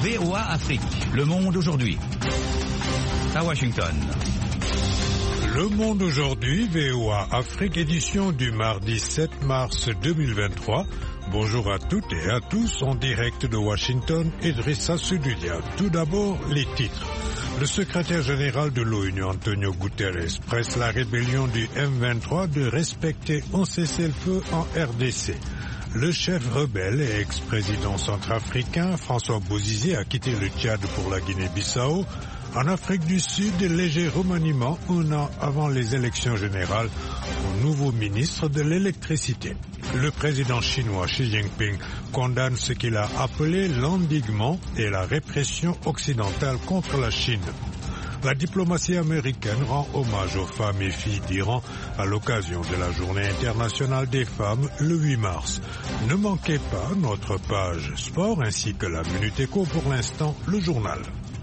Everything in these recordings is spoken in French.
VOA Afrique, Le Monde aujourd'hui. À Washington. Le Monde aujourd'hui, VOA Afrique, édition du mardi 7 mars 2023. Bonjour à toutes et à tous, en direct de Washington, Idrissa Sedulia. Tout d'abord, les titres. Le secrétaire général de l'ONU, Antonio Guterres, presse la rébellion du M23 de respecter un cessez-le-feu en RDC. Le chef rebelle et ex-président centrafricain, François Bozizé, a quitté le Tchad pour la Guinée-Bissau. En Afrique du Sud, léger remaniement un an avant les élections générales au nouveau ministre de l'électricité. Le président chinois Xi Jinping condamne ce qu'il a appelé l'endiguement et la répression occidentale contre la Chine. La diplomatie américaine rend hommage aux femmes et filles d'Iran à l'occasion de la Journée internationale des femmes le 8 mars. Ne manquez pas notre page sport ainsi que la Minute Éco, pour l'instant le journal.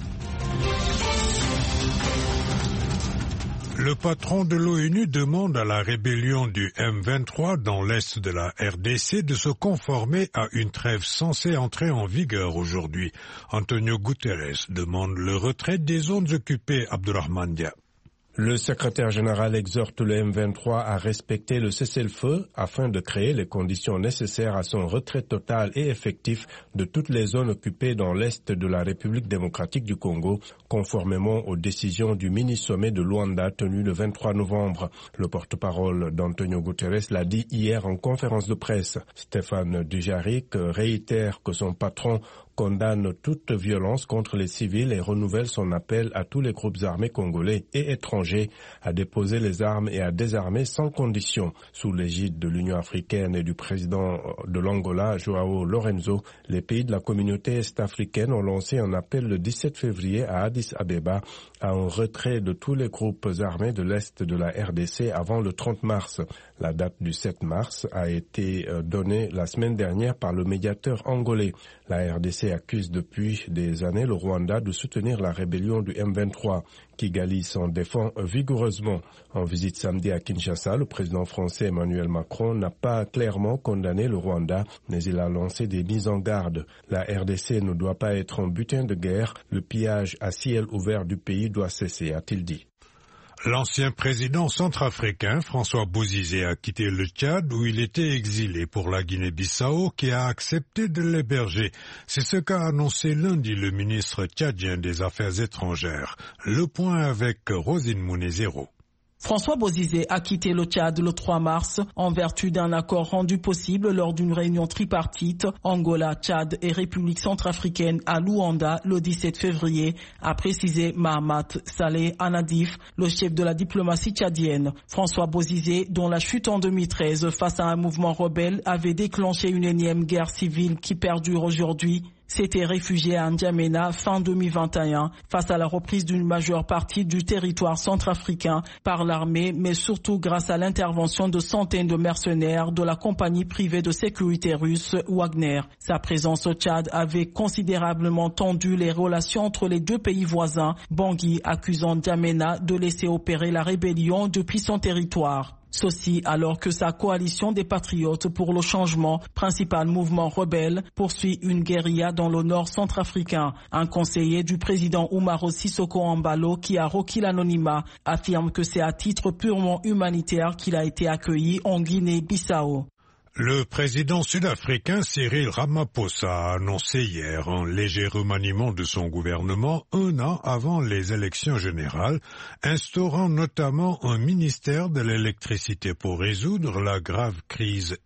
Le patron de l'ONU demande à la rébellion du M23 dans l'est de la RDC de se conformer à une trêve censée entrer en vigueur aujourd'hui. Antonio Guterres demande le retrait des zones occupées. Abdurrahman Dia. Le secrétaire général exhorte le M23 à respecter le cessez-le-feu afin de créer les conditions nécessaires à son retrait total et effectif de toutes les zones occupées dans l'est de la République démocratique du Congo, conformément aux décisions du mini-sommet de Luanda tenu le 23 novembre. Le porte-parole d'Antonio Guterres l'a dit hier en conférence de presse. Stéphane Dujarric réitère que son patron condamne toute violence contre les civils et renouvelle son appel à tous les groupes armés congolais et étrangers à déposer les armes et à désarmer sans condition. Sous l'égide de l'Union africaine et du président de l'Angola, Joao Lorenzo, les pays de la communauté est-africaine ont lancé un appel le 17 février à Addis Abeba à un retrait de tous les groupes armés de l'Est de la RDC avant le 30 mars. La date du 7 mars a été donnée la semaine dernière par le médiateur angolais. La RDC accuse depuis des années le Rwanda de soutenir la rébellion du M23. Kigali s'en défend vigoureusement. En visite samedi à Kinshasa, le président français Emmanuel Macron n'a pas clairement condamné le Rwanda, mais il a lancé des mises en garde. La RDC ne doit pas être un butin de guerre. Le pillage à ciel ouvert du pays doit cesser, a-t-il dit. L'ancien président centrafricain François Bozizé a quitté le Tchad où il était exilé pour la Guinée-Bissau qui a accepté de l'héberger. C'est ce qu'a annoncé lundi le ministre tchadien des Affaires étrangères. Le point avec Rosine Mounezero. François Bozizé a quitté le Tchad le 3 mars en vertu d'un accord rendu possible lors d'une réunion tripartite Angola, Tchad et République centrafricaine à Luanda le 17 février, a précisé Mahamat Saleh Anadif, le chef de la diplomatie tchadienne. François Bozizé, dont la chute en 2013 face à un mouvement rebelle avait déclenché une énième guerre civile qui perdure aujourd'hui, s'était réfugié à N'Djamena fin 2021 face à la reprise d'une majeure partie du territoire centrafricain par l'armée, mais surtout grâce à l'intervention de centaines de mercenaires de la compagnie privée de sécurité russe Wagner. Sa présence au Tchad avait considérablement tendu les relations entre les deux pays voisins, Bangui accusant N'Djamena de laisser opérer la rébellion depuis son territoire. Ceci alors que sa coalition des patriotes pour le changement, principal mouvement rebelle, poursuit une guérilla dans le nord centrafricain. Un conseiller du président Umaro Sissoko Embalo, qui a requis l'anonymat, affirme que c'est à titre purement humanitaire qu'il a été accueilli en Guinée-Bissau. Le président sud-africain Cyril Ramaphosa a annoncé hier un léger remaniement de son gouvernement un an avant les élections générales, instaurant notamment un ministère de l'électricité pour résoudre la grave crise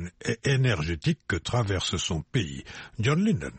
énergétique que traverse son pays. John Linden.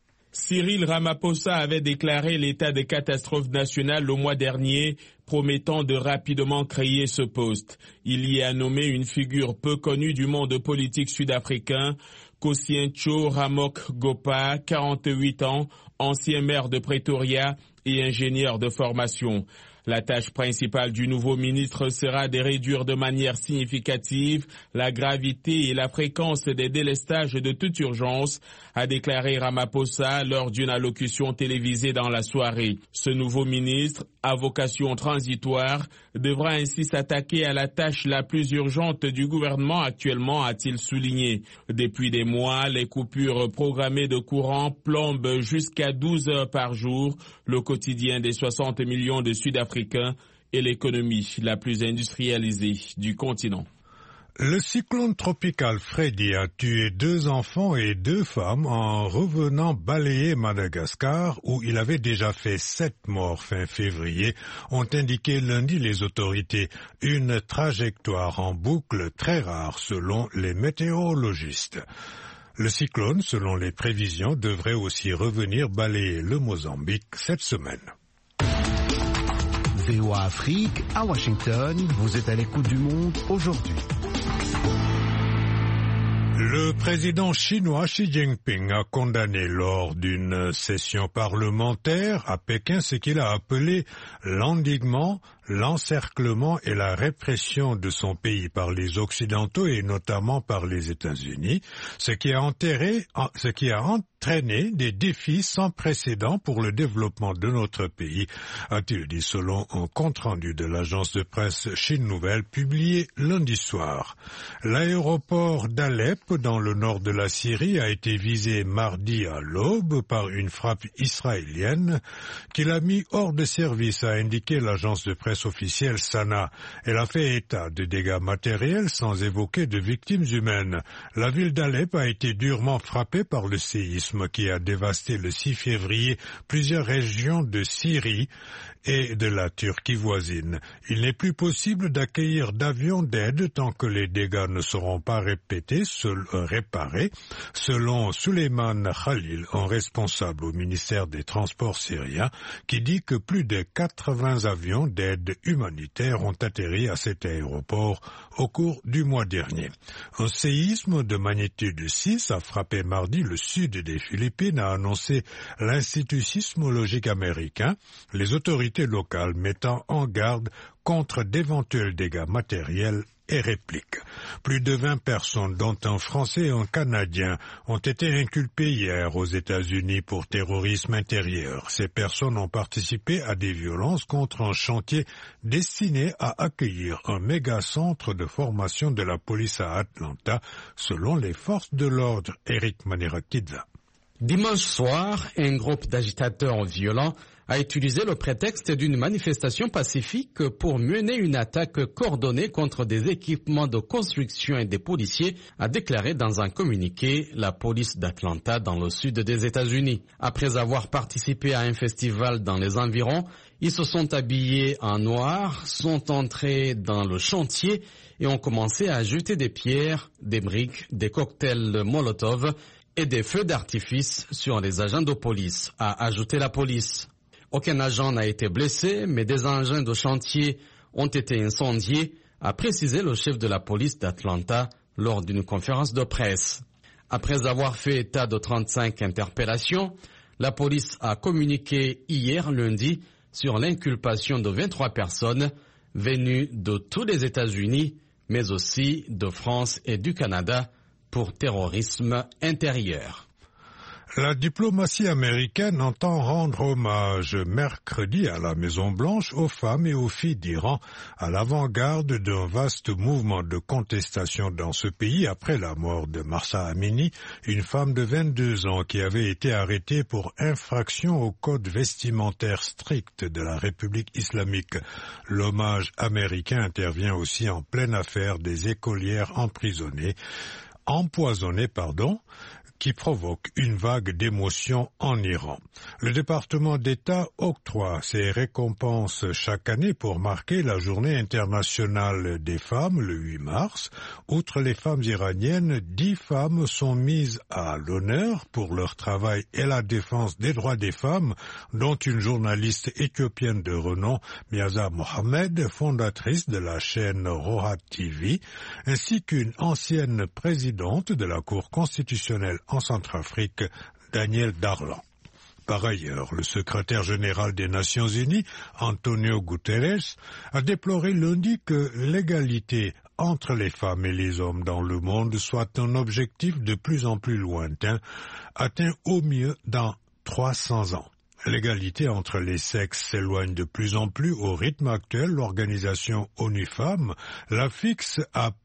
Cyril Ramaphosa avait déclaré l'état de catastrophe nationale le mois dernier, promettant de rapidement créer ce poste. Il y a nommé une figure peu connue du monde politique sud-africain, Kosientso Ramok Gopa, 48 ans, ancien maire de Pretoria et ingénieur de formation. La tâche principale du nouveau ministre sera de réduire de manière significative la gravité et la fréquence des délestages de toute urgence, a déclaré Ramaphosa lors d'une allocution télévisée dans la soirée. Ce nouveau ministre, à vocation transitoire, devra ainsi s'attaquer à la tâche la plus urgente du gouvernement actuellement, a-t-il souligné. Depuis des mois, les coupures programmées de courant plombent jusqu'à 12 heures par jour le quotidien des 60 millions de Sud-Africains et l'économie la plus industrialisée du continent. Le cyclone tropical Freddy a tué 2 enfants et 2 femmes en revenant balayer Madagascar, où il avait déjà fait 7 morts fin février, ont indiqué lundi les autorités. Une trajectoire en boucle très rare selon les météorologistes. Le cyclone, selon les prévisions, devrait aussi revenir balayer le Mozambique cette semaine. VOA Afrique, à Washington, vous êtes à l'écoute du monde aujourd'hui. Le président chinois Xi Jinping a condamné lors d'une session parlementaire à Pékin ce qu'il a appelé l'endiguement, l'encerclement et la répression de son pays par les Occidentaux et notamment par les États-Unis, ce qui a entraîné des défis sans précédent pour le développement de notre pays, a-t-il dit selon un compte-rendu de l'agence de presse Chine Nouvelle publié lundi soir. L'aéroport d'Alep dans le nord de la Syrie a été visé mardi à l'aube par une frappe israélienne qui l'a mis hors de service, a indiqué l'agence de presse officielle Sana. Elle a fait état de dégâts matériels sans évoquer de victimes humaines. La ville d'Alep a été durement frappée par le séisme qui a dévasté le 6 février plusieurs régions de Syrie et de la Turquie voisine. Il n'est plus possible d'accueillir d'avions d'aide tant que les dégâts ne seront pas réparés, selon Suleiman Khalil, un responsable au ministère des Transports syrien, qui dit que plus de 80 avions d'aide humanitaire ont atterri à cet aéroport au cours du mois dernier. Un séisme de magnitude 6 a frappé mardi le sud des Philippines, a annoncé l'Institut sismologique américain, les autorités locales mettant en garde contre d'éventuels dégâts matériels et répliques. Plus de 20 personnes, dont un Français et un Canadien, ont été inculpées hier aux États-Unis pour terrorisme intérieur. Ces personnes ont participé à des violences contre un chantier destiné à accueillir un méga-centre de formation de la police à Atlanta, selon les forces de l'ordre. Eric Manirakidza. Dimanche soir, un groupe d'agitateurs violents a utilisé le prétexte d'une manifestation pacifique pour mener une attaque coordonnée contre des équipements de construction et des policiers, a déclaré dans un communiqué la police d'Atlanta dans le sud des États-Unis. Après avoir participé à un festival dans les environs, ils se sont habillés en noir, sont entrés dans le chantier et ont commencé à jeter des pierres, des briques, des cocktails Molotov et des feux d'artifice sur les agents de police, a ajouté la police. Aucun agent n'a été blessé, mais des engins de chantier ont été incendiés, a précisé le chef de la police d'Atlanta lors d'une conférence de presse. Après avoir fait état de 35 interpellations, la police a communiqué hier lundi sur l'inculpation de 23 personnes venues de tous les États-Unis, mais aussi de France et du Canada pour terrorisme intérieur. La diplomatie américaine entend rendre hommage mercredi à la Maison-Blanche aux femmes et aux filles d'Iran, à l'avant-garde d'un vaste mouvement de contestation dans ce pays après la mort de Mahsa Amini, une femme de 22 ans qui avait été arrêtée pour infraction au code vestimentaire strict de la République islamique. L'hommage américain intervient aussi en pleine affaire des écolières empoisonnées, qui provoque une vague d'émotions en Iran. Le département d'État octroie ses récompenses chaque année pour marquer la journée internationale des femmes, le 8 mars. Outre les femmes iraniennes, 10 femmes sont mises à l'honneur pour leur travail et la défense des droits des femmes, dont une journaliste éthiopienne de renom, Miaza Mohamed, fondatrice de la chaîne Rohat TV, ainsi qu'une ancienne présidente de la Cour constitutionnelle en Centrafrique, Daniel Darlan. Par ailleurs, le secrétaire général des Nations Unies, Antonio Guterres, a déploré lundi que l'égalité entre les femmes et les hommes dans le monde soit un objectif de plus en plus lointain, atteint au mieux dans 300 ans. L'égalité entre les sexes s'éloigne de plus en plus au rythme actuel. L'organisation ONU Femmes la fixe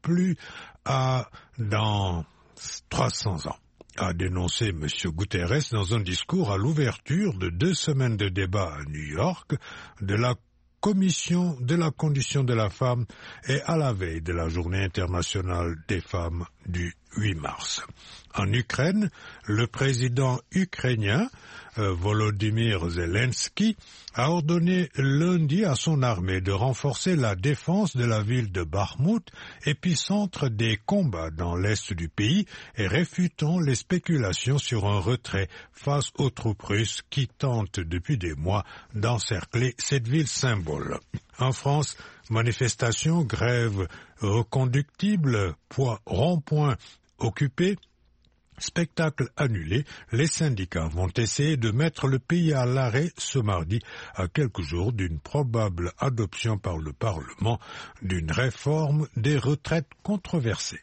dans 300 ans, a dénoncé M. Guterres dans un discours à l'ouverture de 2 semaines de débat à New York de la Commission de la condition de la femme et à la veille de la Journée internationale des femmes du 8 mars. En Ukraine, le président ukrainien Volodymyr Zelensky a ordonné lundi à son armée de renforcer la défense de la ville de Bakhmout, épicentre des combats dans l'est du pays, et réfutant les spéculations sur un retrait face aux troupes russes qui tentent depuis des mois d'encercler cette ville symbole. En France, manifestations, grèves reconductibles, rond-point occupés, spectacle annulé, les syndicats vont essayer de mettre le pays à l'arrêt ce mardi, à quelques jours d'une probable adoption par le Parlement d'une réforme des retraites controversée.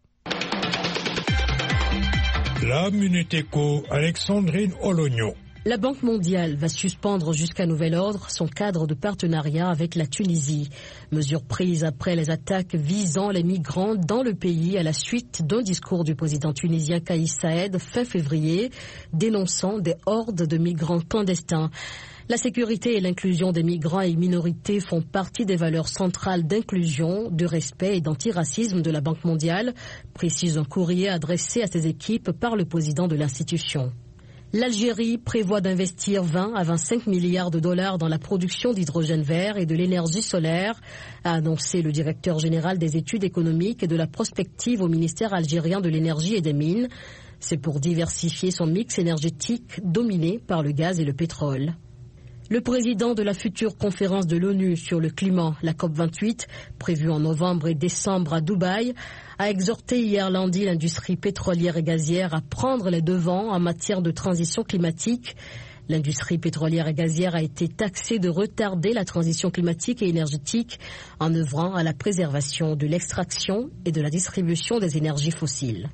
La Minute Éco, Alexandrine Ologno. La Banque mondiale va suspendre jusqu'à nouvel ordre son cadre de partenariat avec la Tunisie. Mesure prise après les attaques visant les migrants dans le pays à la suite d'un discours du président tunisien Kais Saied fin février, dénonçant des hordes de migrants clandestins. La sécurité et l'inclusion des migrants et minorités font partie des valeurs centrales d'inclusion, de respect et d'antiracisme de la Banque mondiale, précise un courrier adressé à ses équipes par le président de l'institution. L'Algérie prévoit d'investir 20 à 25 milliards de dollars dans la production d'hydrogène vert et de l'énergie solaire, a annoncé le directeur général des études économiques et de la prospective au ministère algérien de l'énergie et des mines. C'est pour diversifier son mix énergétique dominé par le gaz et le pétrole. Le président de la future conférence de l'ONU sur le climat, la COP28, prévue en novembre et décembre à Dubaï, a exhorté hier lundi l'industrie pétrolière et gazière à prendre les devants en matière de transition climatique. L'industrie pétrolière et gazière a été taxée de retarder la transition climatique et énergétique en œuvrant à la préservation de l'extraction et de la distribution des énergies fossiles.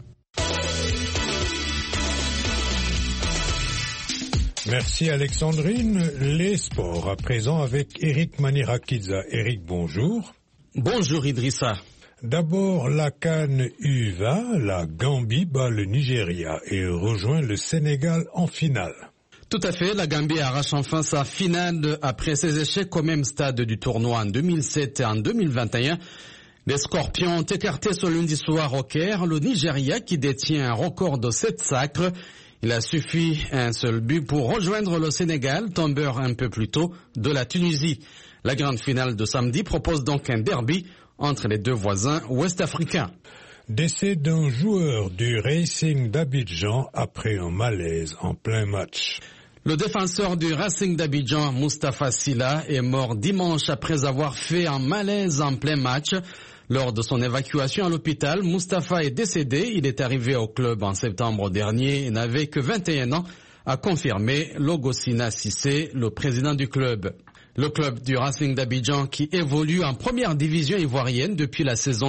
Merci Alexandrine. Les sports à présent avec Eric Manirakidza. Eric, bonjour. Bonjour Idrissa. D'abord, la CAN U20, la Gambie bat le Nigeria et rejoint le Sénégal en finale. Tout à fait, la Gambie arrache enfin sa finale après ses échecs au même stade du tournoi en 2007 et en 2021. Les Scorpions ont écarté ce lundi soir au Caire le Nigeria qui détient un record de 7 sacres. Il a suffi un seul but pour rejoindre le Sénégal, tombeur un peu plus tôt de la Tunisie. La grande finale de samedi propose donc un derby entre les deux voisins ouest-africains. Décès d'un joueur du Racing d'Abidjan après un malaise en plein match. Le défenseur du Racing d'Abidjan, Moustapha Sylla, est mort dimanche après avoir fait un malaise en plein match. Lors de son évacuation à l'hôpital, Moustapha est décédé. Il est arrivé au club en septembre dernier et n'avait que 21 ans, a confirmé Logosina Cissé, le président du club. Le club du Racing d'Abidjan qui évolue en première division ivoirienne depuis la saison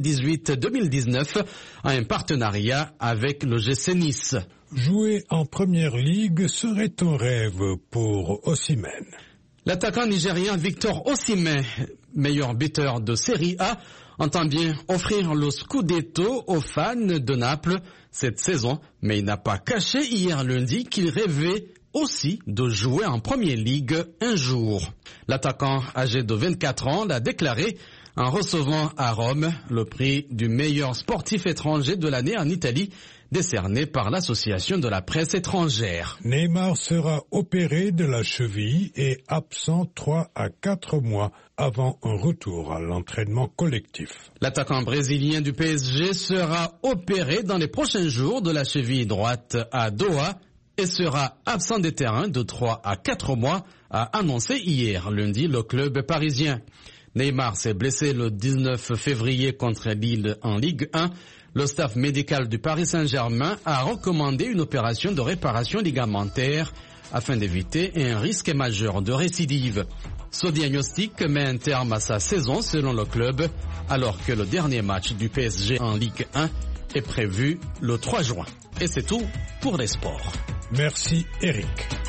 2018-2019 a un partenariat avec le GC Nice. Jouer en première ligue serait un rêve pour Osimhen. L'attaquant nigérien Victor Osimhen, meilleur buteur de Série A, entend bien offrir le Scudetto aux fans de Naples cette saison, mais il n'a pas caché hier lundi qu'il rêvait aussi de jouer en Première Ligue un jour. L'attaquant âgé de 24 ans l'a déclaré en recevant à Rome le prix du meilleur sportif étranger de l'année en Italie, décerné par l'Association de la presse étrangère. Neymar sera opéré de la cheville et absent 3 à 4 mois avant un retour à l'entraînement collectif. L'attaquant brésilien du PSG sera opéré dans les prochains jours de la cheville droite à Doha et sera absent des terrains de 3 à 4 mois, a annoncé hier lundi le club parisien. Neymar s'est blessé le 19 février contre Lille en Ligue 1. Le staff médical du Paris Saint-Germain a recommandé une opération de réparation ligamentaire afin d'éviter un risque majeur de récidive. Ce diagnostic met un terme à sa saison selon le club, alors que le dernier match du PSG en Ligue 1 est prévu le 3 juin. Et c'est tout pour les sports. Merci Eric.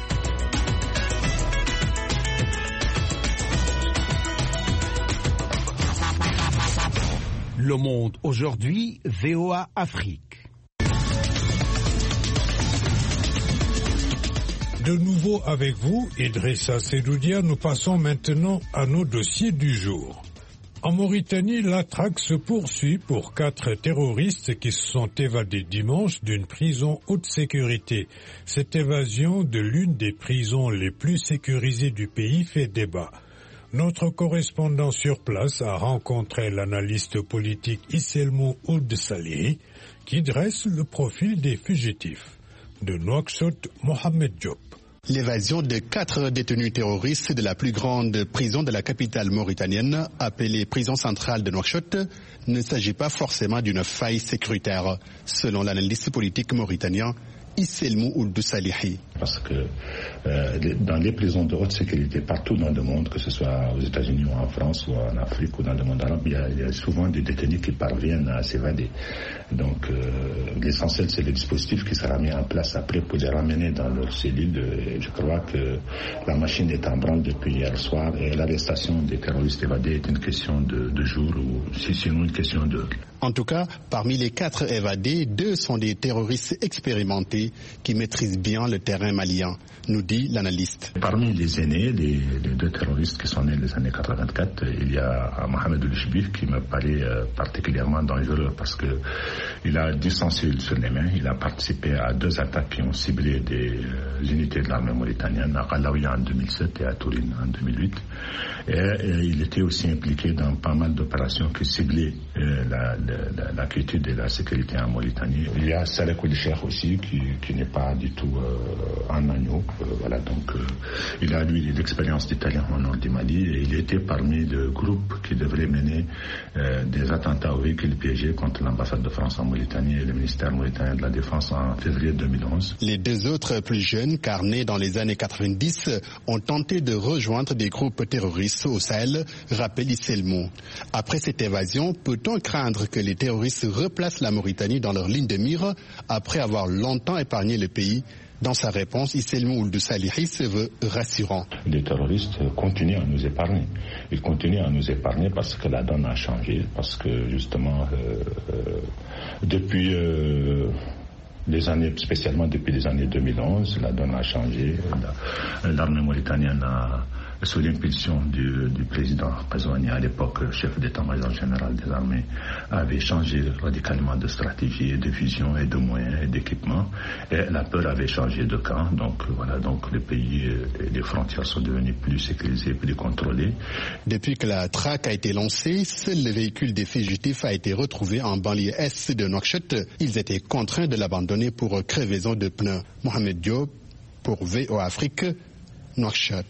Le Monde aujourd'hui, VOA Afrique. De nouveau avec vous, Idrissa Sedoudia, nous passons maintenant à nos dossiers du jour. En Mauritanie, la traque se poursuit pour 4 terroristes qui se sont évadés dimanche d'une prison haute sécurité. Cette évasion de l'une des prisons les plus sécurisées du pays fait débat. Notre correspondant sur place a rencontré l'analyste politique Isselmou Ould Salihi qui dresse le profil des fugitifs. De Nouakchott, Mohamed Diop. L'évasion de 4 détenus terroristes de la plus grande prison de la capitale mauritanienne, appelée prison centrale de Nouakchott, ne s'agit pas forcément d'une faille sécuritaire, selon l'analyste politique mauritanien Isselmou Ould Salihi. Parce que dans les prisons de haute sécurité partout dans le monde, que ce soit aux États-Unis ou en France ou en Afrique ou dans le monde arabe, il y a souvent des détenus qui parviennent à s'évader. Donc l'essentiel, c'est le dispositif qui sera mis en place après pour les ramener dans leur cellule. Et je crois que la machine est en branle depuis hier soir et l'arrestation des terroristes évadés est une question de jour ou sinon une question d'heure. En tout cas, parmi les 4 évadés, 2 sont des terroristes expérimentés qui maîtrisent bien le terrain malien, nous dit l'analyste. Parmi les aînés, les 2 terroristes qui sont nés les années 84, il y a Mohamed Ould qui me paraît particulièrement dangereux parce que il a du sang sur les mains. Il a participé à 2 attaques qui ont ciblé des unités de l'armée mauritanienne, à Galaouia en 2007 et à Tourine en 2008. Et il était aussi impliqué dans pas mal d'opérations qui ciblaient la quiétude et la sécurité en Mauritanie. Il y a Salek Ould Cheikh aussi qui n'est pas du tout en agneau. Voilà, donc il a lui l'expérience d'Italien au nord du Mali et il était parmi le groupe qui devrait mener des attentats aux véhicules piégés contre l'ambassade de France en Mauritanie et le ministère mauritanien de la Défense en février 2011. Les 2 autres plus jeunes, car nés dans les années 90, ont tenté de rejoindre des groupes terroristes au Sahel, rappelle Isselmou. Après cette évasion, peut-on craindre que les terroristes replacent la Mauritanie dans leur ligne de mire après avoir longtemps épargné le pays? Dans sa réponse, Isselmou Ould Salihi se veut rassurant. Les terroristes continuent à nous épargner. Ils continuent à nous épargner parce que la donne a changé, parce que justement, depuis les années, spécialement depuis les années 2011, la donne a changé. L'armée mauritanienne a, sous l'impulsion du président Kazouani, à l'époque chef d'état-major général des armées, avait changé radicalement de stratégie, et de vision et de moyens et d'équipement. Et la peur avait changé de camp. Donc voilà, donc le pays et les frontières sont devenues plus sécurisées, plus contrôlées. Depuis que la traque a été lancée, seul le véhicule des fugitifs a été retrouvé en banlieue est de Nouakchott. Ils étaient contraints de l'abandonner pour crevaison de pneus. Mohamed Diop pour VOA Afrique, Nouakchott.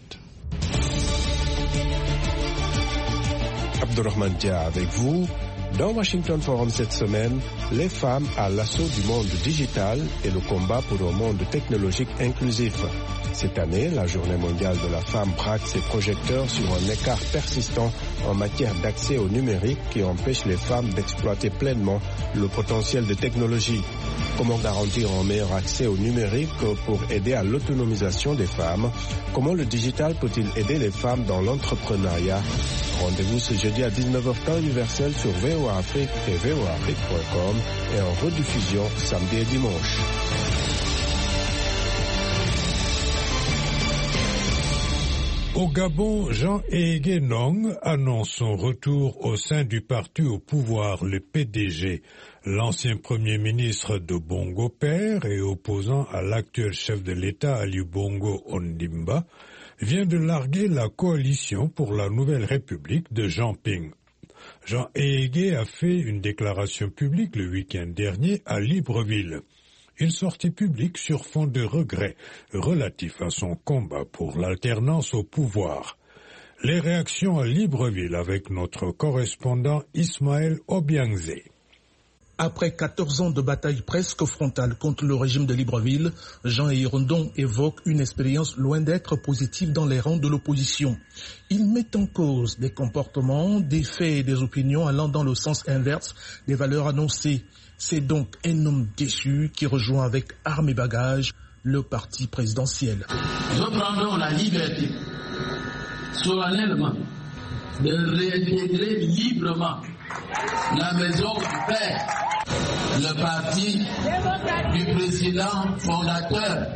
Abdurrahman Dia avec vous. Dans Washington Forum cette semaine, les femmes à l'assaut du monde digital et le combat pour un monde technologique inclusif. Cette année, la Journée mondiale de la femme braque ses projecteurs sur un écart persistant en matière d'accès au numérique qui empêche les femmes d'exploiter pleinement le potentiel de technologie. Comment garantir un meilleur accès au numérique pour aider à l'autonomisation des femmes? Comment le digital peut-il aider les femmes dans l'entrepreneuriat? Rendez-vous ce jeudi à 19h temps universel sur VOA Afrique et voaafrique.com et en rediffusion samedi et dimanche. Au Gabon, Jean Ehege Nong annonce son retour au sein du parti au pouvoir, le PDG. L'ancien premier ministre de Bongo Père et opposant à l'actuel chef de l'État Ali Bongo Ondimba vient de larguer la coalition pour la nouvelle République de Jean Ping. Jean Ehege a fait une déclaration publique le week-end dernier à Libreville. Une sortie publique sur fond de regrets relatifs à son combat pour l'alternance au pouvoir. Les réactions à Libreville avec notre correspondant Ismaël Obiangze. Après 14 ans de bataille presque frontale contre le régime de Libreville, Jean Yirondon évoque une expérience loin d'être positive dans les rangs de l'opposition. Il met en cause des comportements, des faits et des opinions allant dans le sens inverse des valeurs annoncées. C'est donc un homme déçu qui rejoint avec armes et bagages le parti présidentiel. Nous prendrons la liberté, solennellement, de réintégrer librement la maison du Père, le parti du président fondateur,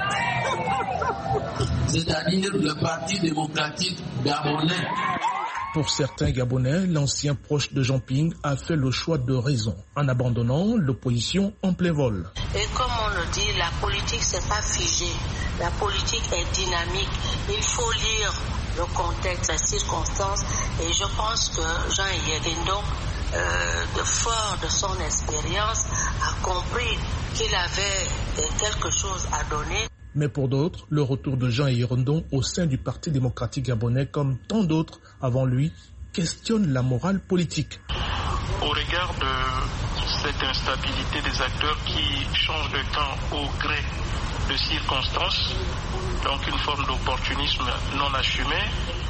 c'est-à-dire le Parti démocratique gabonais. Pour certains Gabonais, l'ancien proche de Jean Ping a fait le choix de raison en abandonnant l'opposition en plein vol. Et comme on le dit, la politique c'est pas figé, la politique est dynamique. Il faut lire le contexte, les circonstances, et je pense que Jean Yirondon, de fort de son expérience, a compris qu'il avait quelque chose à donner. Mais pour d'autres, le retour de Jean Yirondon au sein du Parti démocratique gabonais, comme tant d'autres avant lui, questionne la morale politique. Au regard de cette instabilité des acteurs qui changent de camp au gré de circonstances, donc une forme d'opportunisme non assumé,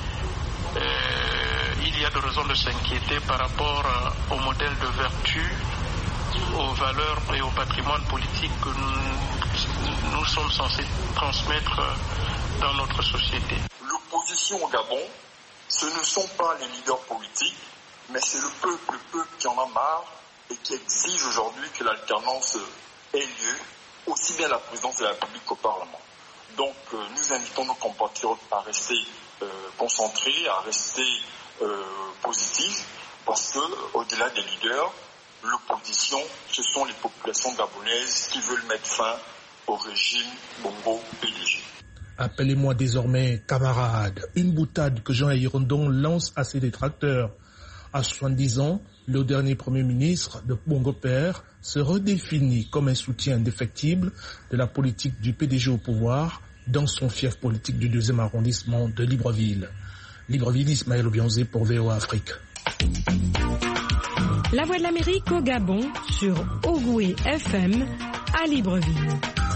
il y a de raisons de s'inquiéter par rapport au modèle de vertu, aux valeurs et au patrimoine politique que nous sommes censés transmettre dans notre société. L'opposition au Gabon, ce ne sont pas les leaders politiques, mais c'est le peuple qui en a marre et qui exige aujourd'hui que l'alternance ait lieu, aussi bien à la présidence de la République qu'au Parlement. Donc nous invitons nos compatriotes à rester concentrés, à rester positifs, parce que au-delà des leaders, l'opposition, ce sont les populations gabonaises qui veulent mettre fin au régime Bongo-PDG. Appelez-moi désormais camarade, une boutade que Jean Yirondon lance à ses détracteurs. À 70 ans, le dernier Premier ministre de Bongo Père se redéfinit comme un soutien indéfectible de la politique du PDG au pouvoir dans son fief politique du 2e arrondissement de Libreville. Libreville, Ismaël Obianzé pour VOA Afrique. La Voix de l'Amérique au Gabon sur Ogoué FM à Libreville.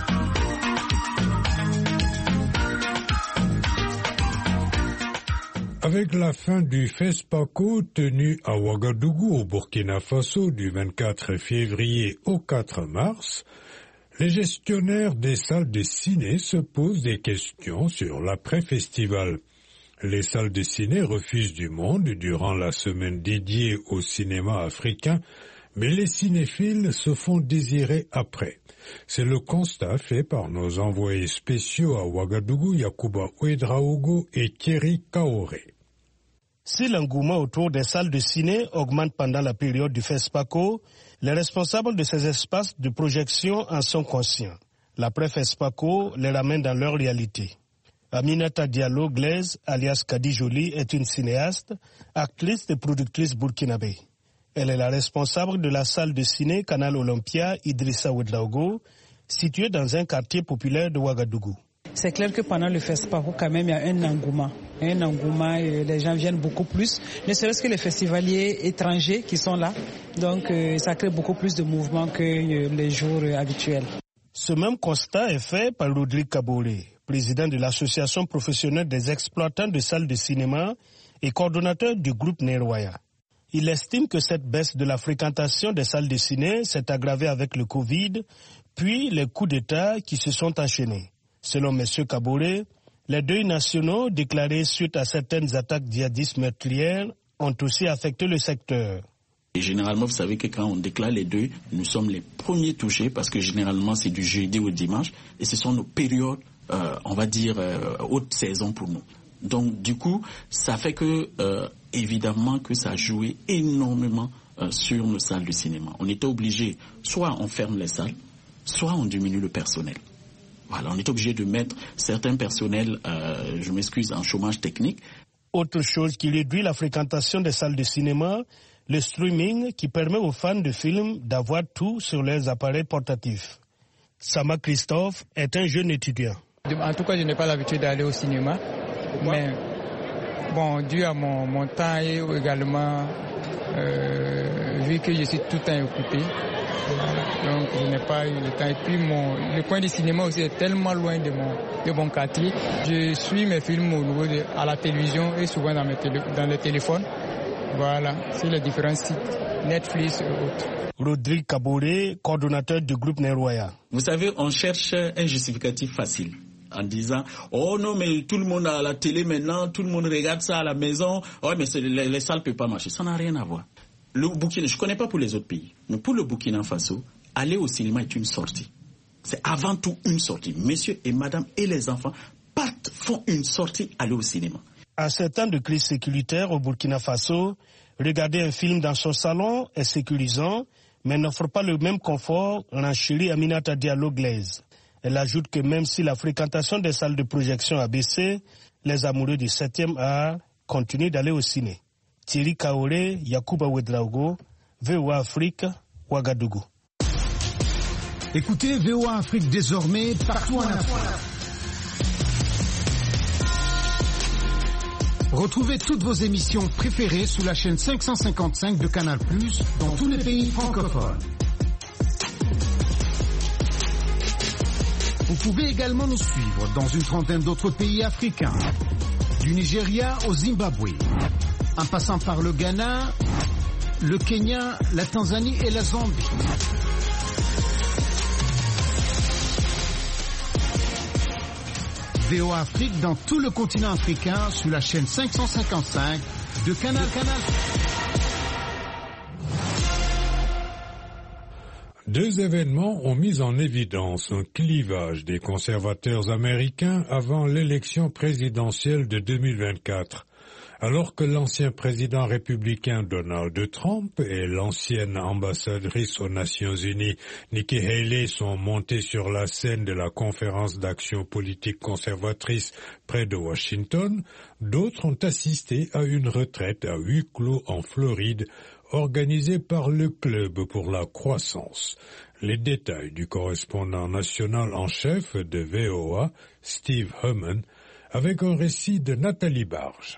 Avec la fin du FESPACO tenu à Ouagadougou au Burkina Faso du 24 février au 4 mars, les gestionnaires des salles de ciné se posent des questions sur l'après-festival. Les salles de ciné refusent du monde durant la semaine dédiée au cinéma africain, mais les cinéphiles se font désirer après. C'est le constat fait par nos envoyés spéciaux à Ouagadougou, Yacouba Ouedraogo et Thierry Kaoré. Si l'engouement autour des salles de ciné augmente pendant la période du FESPACO, les responsables de ces espaces de projection en sont conscients. L'après-FESPACO les ramène dans leur réalité. Aminata Diallo Glaise, alias Kadi Jolie, est une cinéaste, actrice et productrice burkinabé. Elle est la responsable de la salle de ciné Canal Olympia Idrissa Ouedraogo, située dans un quartier populaire de Ouagadougou. C'est clair que pendant le FESPACO, quand même, il y a un engouement. Les gens viennent beaucoup plus, ne serait-ce que les festivaliers étrangers qui sont là. Donc, ça crée beaucoup plus de mouvements que les jours habituels. Ce même constat est fait par Rodrigue Kaboré, président de l'association professionnelle des exploitants de salles de cinéma et coordonnateur du groupe Nerwaya. Il estime que cette baisse de la fréquentation des salles de ciné s'est aggravée avec le Covid, puis les coups d'État qui se sont enchaînés. Selon M. Kaboré, les deuils nationaux déclarés suite à certaines attaques djihadistes meurtrières ont aussi affecté le secteur. Et généralement, vous savez que quand on déclare les deuils, nous sommes les premiers touchés parce que généralement c'est du jeudi au dimanche et ce sont nos périodes, haute saison pour nous. Donc du coup, ça fait que évidemment que ça a joué énormément sur nos salles de cinéma. On était obligé, soit on ferme les salles, soit on diminue le personnel. Voilà, on est obligé de mettre certains personnels, en chômage technique. Autre chose qui réduit la fréquentation des salles de cinéma, le streaming qui permet aux fans de films d'avoir tout sur leurs appareils portatifs. Sama Christophe est un jeune étudiant. En tout cas, je n'ai pas l'habitude d'aller au cinéma, mais dû à mon temps et également vu que je suis tout le temps occupé. Donc je n'ai pas eu le temps. Et puis le coin du cinéma aussi est tellement loin de mon quartier. Je suis mes films au niveau à la télévision et souvent dans le téléphone. Voilà, sur les différents sites, Netflix et autres. Rodrigue Kabore, coordonnateur du groupe Neroya. Vous savez, on cherche un justificatif facile en disant « Oh non, mais tout le monde a la télé maintenant, tout le monde regarde ça à la maison. Oh, mais les salles ne peuvent pas marcher. » Ça n'a rien à voir. Le Burkina, je ne connais pas pour les autres pays, mais pour le Burkina Faso, aller au cinéma est une sortie. C'est avant tout une sortie. Messieurs et madame et les enfants font une sortie, aller au cinéma. En ces temps de crise sécuritaire au Burkina Faso, regarder un film dans son salon est sécurisant, mais n'offre pas le même confort, renchérit Aminata Diallo Glaise. Elle ajoute que même si la fréquentation des salles de projection a baissé, les amoureux du 7e art continuent d'aller au ciné. Thierry Kaoré, Yacouba Ouedraogo, VOA Afrique, Ouagadougou. Écoutez VOA Afrique désormais partout en Afrique. Retrouvez toutes vos émissions préférées sous la chaîne 555 de Canal+, dans tous les pays francophones. Vous pouvez également nous suivre dans une trentaine d'autres pays africains, du Nigeria au Zimbabwe, en passant par le Ghana, le Kenya, la Tanzanie et la Zambie. VOA Afrique dans tout le continent africain sous la chaîne 555 de Canal. Deux événements ont mis en évidence un clivage des conservateurs américains avant l'élection présidentielle de 2024. Alors que l'ancien président républicain Donald Trump et l'ancienne ambassadrice aux Nations Unies Nikki Haley sont montés sur la scène de la conférence d'action politique conservatrice près de Washington, d'autres ont assisté à une retraite à huis clos en Floride organisée par le Club pour la croissance. Les détails du correspondant national en chef de VOA, Steve Herman, avec un récit de Nathalie Barge.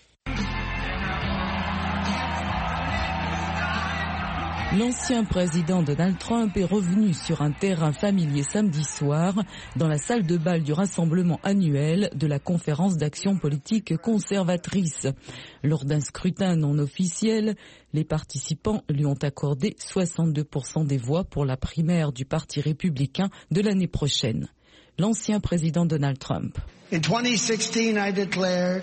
L'ancien président Donald Trump est revenu sur un terrain familier samedi soir dans la salle de bal du rassemblement annuel de la conférence d'action politique conservatrice. Lors d'un scrutin non officiel, les participants lui ont accordé 62% des voix pour la primaire du Parti républicain de l'année prochaine. L'ancien président Donald Trump. In 2016, I declared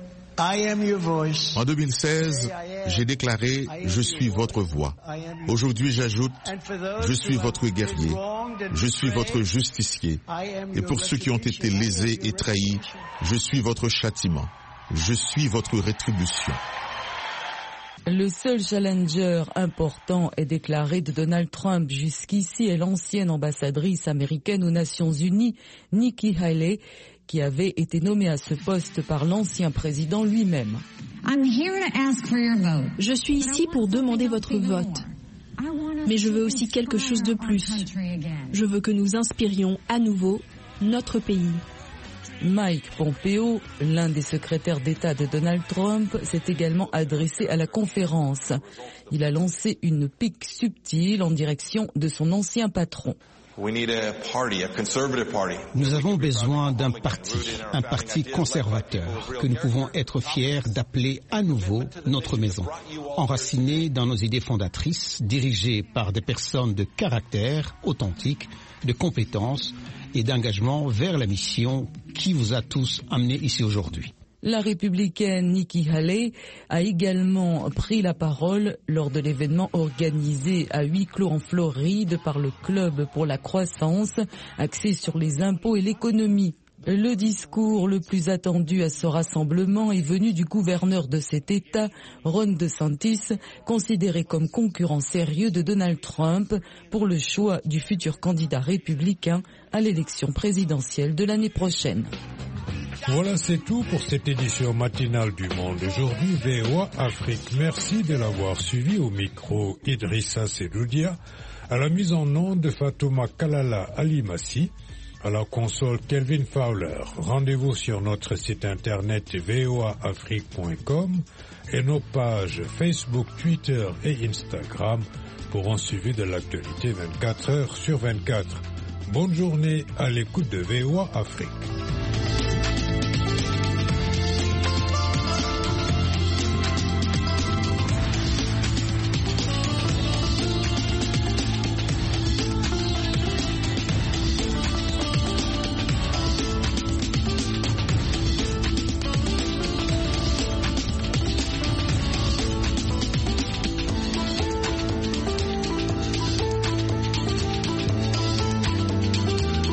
En 2016, j'ai déclaré « Je suis votre voix ». Aujourd'hui, j'ajoute « Je suis votre guerrier, je suis votre justicier. Et pour ceux qui ont été lésés et trahis, je suis votre châtiment, je suis votre rétribution ». Le seul challenger important est déclaré de Donald Trump jusqu'ici est l'ancienne ambassadrice américaine aux Nations Unies, Nikki Haley, qui avait été nommée à ce poste par l'ancien président lui-même. Je suis ici pour demander votre vote. Mais je veux aussi quelque chose de plus. Je veux que nous inspirions à nouveau notre pays. Mike Pompeo, l'un des secrétaires d'État de Donald Trump, s'est également adressé à la conférence. Il a lancé une pique subtile en direction de son ancien patron. Nous avons besoin d'un parti conservateur, que nous pouvons être fiers d'appeler à nouveau notre maison, enraciné dans nos idées fondatrices, dirigé par des personnes de caractère authentique, de compétences et d'engagement vers la mission qui vous a tous amenés ici aujourd'hui. La républicaine Nikki Haley a également pris la parole lors de l'événement organisé à huis clos en Floride par le Club pour la croissance, axé sur les impôts et l'économie. Le discours le plus attendu à ce rassemblement est venu du gouverneur de cet État, Ron DeSantis, considéré comme concurrent sérieux de Donald Trump pour le choix du futur candidat républicain à l'élection présidentielle de l'année prochaine. Voilà, c'est tout pour cette édition matinale du Monde aujourd'hui, VOA Afrique. Merci de l'avoir suivi. Au micro, Idrissa Seloudia, à la mise en onde de Fatouma Kalala Alimassi, À la console, Kelvin Fowler. Rendez-vous sur notre site internet voaafrique.com et nos pages Facebook, Twitter et Instagram pour un suivi de l'actualité 24 heures sur 24. Bonne journée à l'écoute de VOA Afrique.